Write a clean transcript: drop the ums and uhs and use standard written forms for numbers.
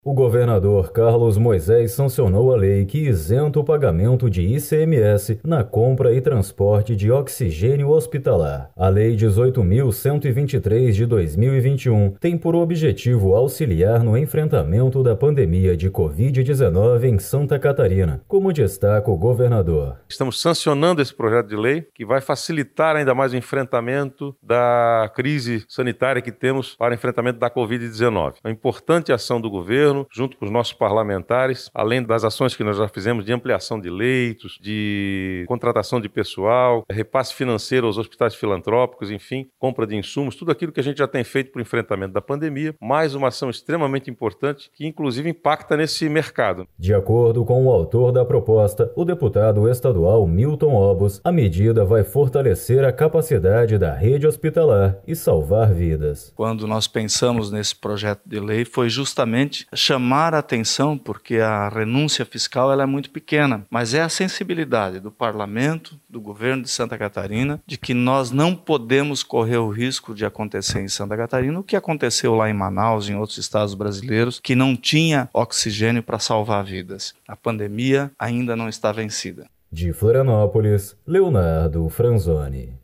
O governador Carlos Moisés sancionou a lei que isenta o pagamento de ICMS na compra e transporte de oxigênio hospitalar. A Lei 18.123 de 2021 tem por objetivo auxiliar no enfrentamento da pandemia de Covid-19 em Santa Catarina, como destaca o governador. Estamos sancionando esse projeto de lei que vai facilitar ainda mais o enfrentamento da crise sanitária que temos para o enfrentamento da Covid-19. É uma importante ação do governo, junto com os nossos parlamentares, além das ações que nós já fizemos de ampliação de leitos, de contratação de pessoal, repasse financeiro aos hospitais filantrópicos, enfim, compra de insumos, tudo aquilo que a gente já tem feito para o enfrentamento da pandemia, mais uma ação extremamente importante que inclusive impacta nesse mercado. De acordo com o autor da proposta, o deputado estadual Milton Obos, a medida vai fortalecer a capacidade da rede hospitalar e salvar vidas. Quando nós pensamos nesse projeto de lei, foi justamente chamar a atenção, porque a renúncia fiscal ela é muito pequena, mas é a sensibilidade do parlamento, do governo de Santa Catarina, de que nós não podemos correr o risco de acontecer em Santa Catarina o que aconteceu lá em Manaus, em outros estados brasileiros, que não tinha oxigênio para salvar vidas. A pandemia ainda não está vencida. De Florianópolis, Leonardo Franzoni.